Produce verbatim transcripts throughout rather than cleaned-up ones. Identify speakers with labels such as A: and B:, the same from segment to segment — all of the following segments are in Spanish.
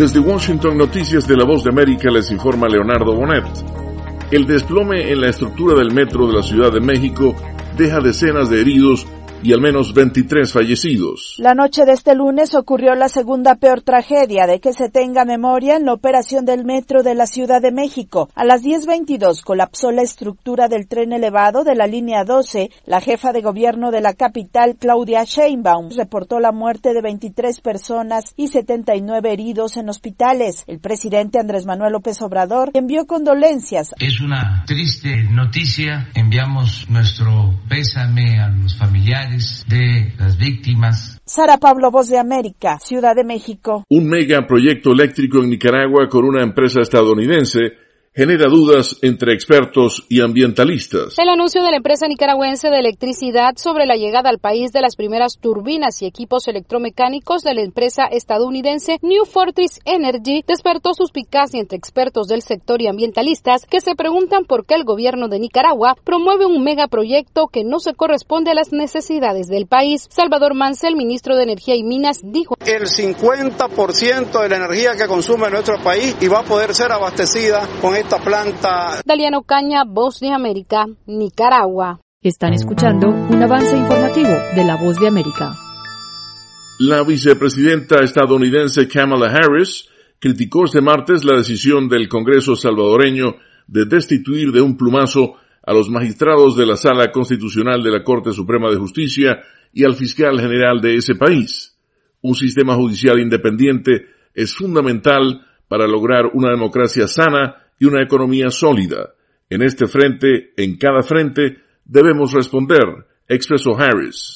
A: Desde Washington, Noticias de la Voz de América, les informa Leonardo Bonet. El desplome en la estructura del metro de la Ciudad de México deja decenas de heridos y al menos veintitrés fallecidos.
B: La noche de este lunes ocurrió la segunda peor tragedia de que se tenga memoria en la operación del metro de la Ciudad de México. A las diez veintidós colapsó la estructura del tren elevado de la línea doce. La jefa de gobierno de la capital, Claudia Sheinbaum, reportó la muerte de veintitrés personas y setenta y nueve heridos en hospitales. El presidente Andrés Manuel López Obrador envió condolencias.
C: Es una triste noticia. Enviamos nuestro pésame a los familiares de las víctimas.
B: Sara Pablo, Voz de América, Ciudad de México.
A: Un megaproyecto eléctrico en Nicaragua con una empresa estadounidense genera dudas entre expertos y ambientalistas.
D: El anuncio de la empresa nicaragüense de electricidad sobre la llegada al país de las primeras turbinas y equipos electromecánicos de la empresa estadounidense New Fortress Energy despertó suspicacia entre expertos del sector y ambientalistas que se preguntan por qué el gobierno de Nicaragua promueve un megaproyecto que no se corresponde a las necesidades del país. Salvador Mansell, ministro de Energía y Minas, dijo:
E: el cincuenta por ciento de la energía que consume nuestro país y va a poder ser abastecida con esta planta.
D: Daliano Caña, Voz de América, Nicaragua.
F: Están escuchando un avance informativo de la Voz de América.
A: La vicepresidenta estadounidense Kamala Harris criticó este martes la decisión del Congreso salvadoreño de destituir de un plumazo a los magistrados de la Sala Constitucional de la Corte Suprema de Justicia y al fiscal general de ese país. Un sistema judicial independiente es fundamental para lograr una democracia sana y una economía sólida. En este frente, en cada frente, debemos responder, expresó Harris.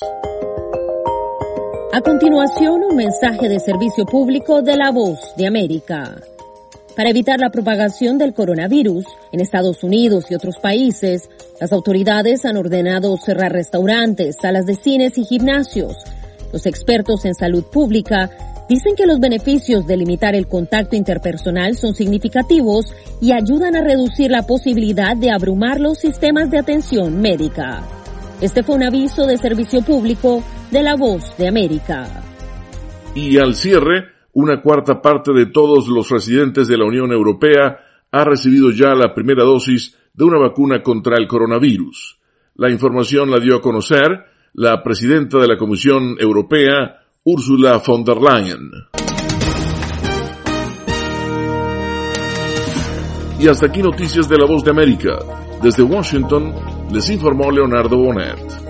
G: A continuación, un mensaje de servicio público de la Voz de América. Para evitar la propagación del coronavirus en Estados Unidos y otros países, las autoridades han ordenado cerrar restaurantes, salas de cines y gimnasios. Los expertos en salud pública dicen que los beneficios de limitar el contacto interpersonal son significativos y ayudan a reducir la posibilidad de abrumar los sistemas de atención médica. Este fue un aviso de servicio público de la Voz de América.
A: Y al cierre, una cuarta parte de todos los residentes de la Unión Europea ha recibido ya la primera dosis de una vacuna contra el coronavirus. La información la dio a conocer la presidenta de la Comisión Europea, Ursula von der Leyen. Y hasta aquí Noticias de la Voz de América. Desde Washington les informó Leonardo Bonet.